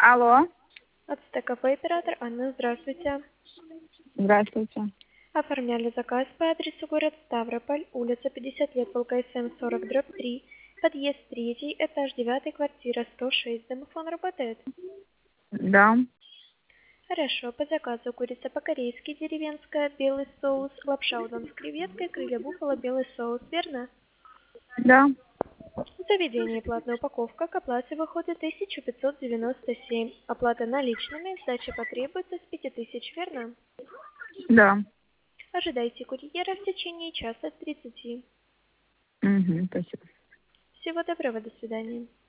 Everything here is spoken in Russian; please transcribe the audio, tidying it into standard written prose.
Алло, От СТКП оператор Анна, здравствуйте. здравствуйте. Оформляли заказ по адресу город Ставрополь, улица 50 лет, Волга СМ 40/3, подъезд 3, этаж 9, квартира 106. Домофон работает? Да, Хорошо, по заказу курица по-корейски, деревенская, белый соус, лапша удон с креветкой, крылья буфало, белый соус, верно? да. В заведении платная упаковка, к оплате выходит 1597. Оплата наличными, сдача потребуется с 5000, верно? Да. Ожидайте курьера в течение часа 30. Угу, спасибо. Всего доброго, до свидания.